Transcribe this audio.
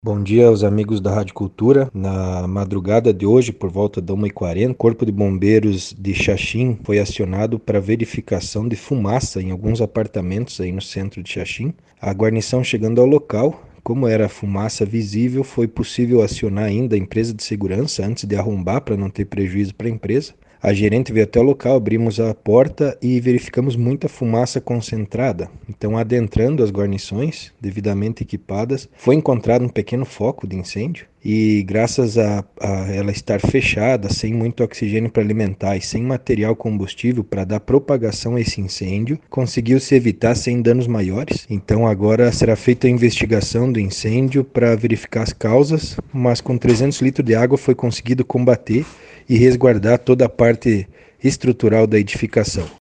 Bom dia aos amigos da Rádio Cultura. Na madrugada de hoje, por volta da 1h40, o Corpo de Bombeiros de Xaxim foi acionado para verificação de fumaça em alguns apartamentos aí no centro de Xaxim. A guarnição chegando ao local, como era fumaça visível, foi possível acionar ainda a empresa de segurança antes de arrombar para não ter prejuízo para a empresa. A gerente veio até o local, abrimos a porta e verificamos muita fumaça concentrada. Então, adentrando as guarnições, devidamente equipadas, foi encontrado um pequeno foco de incêndio e graças a ela estar fechada, sem muito oxigênio para alimentar e sem material combustível para dar propagação a esse incêndio, conseguiu-se evitar sem danos maiores. Então, agora será feita a investigação do incêndio para verificar as causas, mas com 300 litros de água foi conseguido combater e resguardar toda a parte estrutural da edificação.